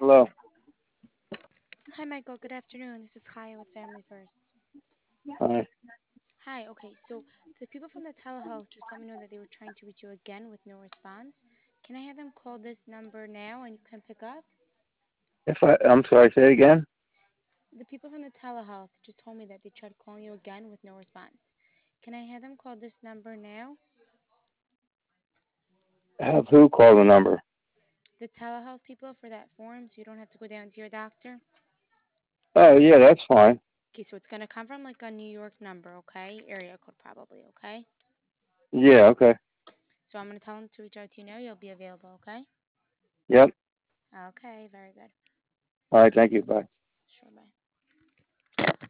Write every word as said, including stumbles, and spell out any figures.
Hello. Hi, Michael. Good afternoon. This is Kaya with Family First. Hi. Hi, okay, so the people from the telehealth just let me know that they were trying to reach you again with no response. Can I have them call this number now and you can pick up? If I, I'm sorry, say it again. The people from the telehealth just told me that they tried calling you again with no response. Can I have them call this number now? Have who call the number? The telehealth people for that form so you don't have to go down to your doctor? Oh, yeah, that's fine. Okay, so it's gonna come from like a New York number, okay? Area code probably, okay? Yeah, okay. So I'm gonna tell them to reach out to you now. You'll be available, okay? Yep. Okay, very good. All right, thank you. Bye. Sure, bye.